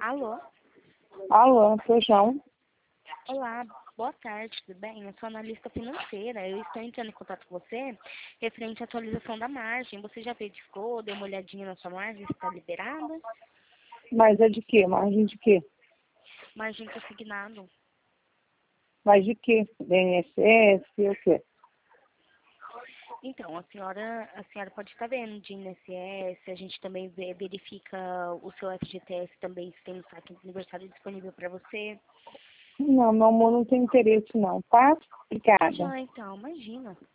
Alô? Alô, Feijão. Olá, boa tarde, tudo bem? Eu sou analista financeira. Eu estou entrando em contato com você referente à atualização da margem. Você já verificou, deu uma olhadinha na sua margem, está liberada? Mas é de quê? Margem de quê? Margem consignado. Mas de quê? Do INSS, o quê? Então, a senhora pode estar vendo de INSS, a gente também verifica o seu FGTS também, se tem um saque aniversário disponível para você. Não, meu amor, não tem interesse não, tá? Obrigada. Já, então, imagina.